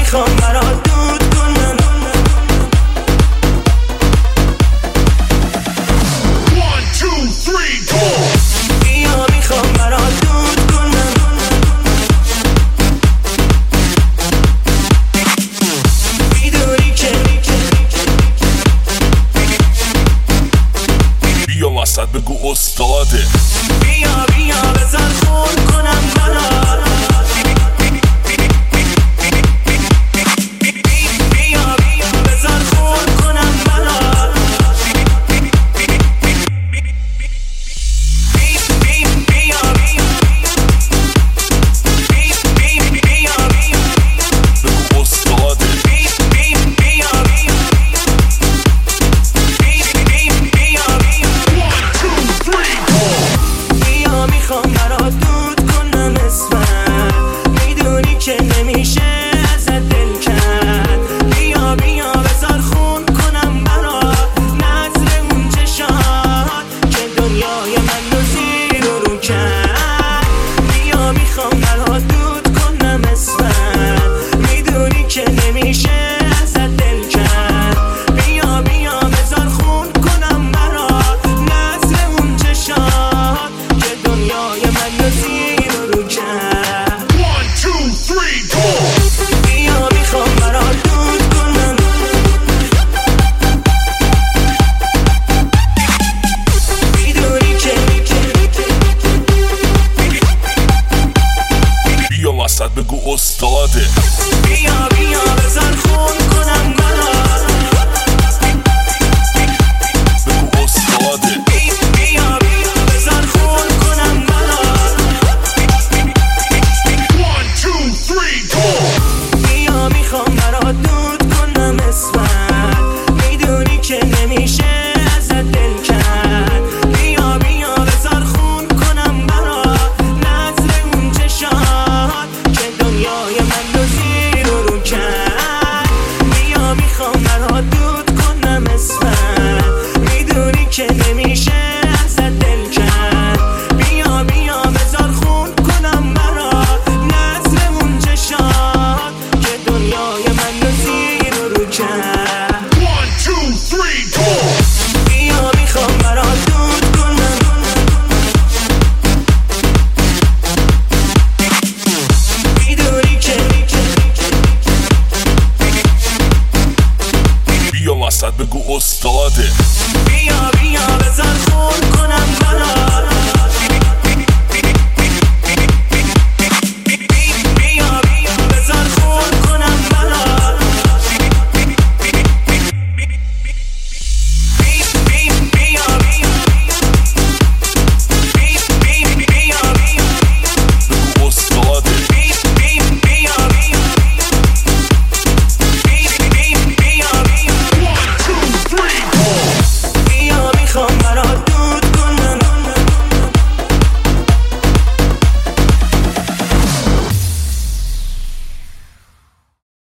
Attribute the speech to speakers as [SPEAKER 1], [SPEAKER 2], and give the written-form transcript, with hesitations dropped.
[SPEAKER 1] میخوام برات دود کنم. بیا میخوام برات دود کنم. میدونی که
[SPEAKER 2] بیا وسط بگو استاده.
[SPEAKER 1] بیا بیا بزن خون کنم برات. بیا بیا بزن خون کنم برات.
[SPEAKER 2] بگو استاده.
[SPEAKER 1] بیا میخوام برات دود کنم اسمت. میدونی که نمیشه ازت دل کرد. بیا بیا بذار خون کنم برات. نظر اون چشات که دنیای من رو زیر و رو کرد. بیا میخوام برات دود کنم اسمت. میدونی که نمیشه ازت دل کرد. بیا بیا بذار خون کنم برات. نظر اون چشات که دنیای من رو زیر و رو کرد. بیا میخوام برات دود کنم. میدونی که
[SPEAKER 2] بیا وسط بگو استاده.
[SPEAKER 1] بیا بیا بزن خون کنم برات.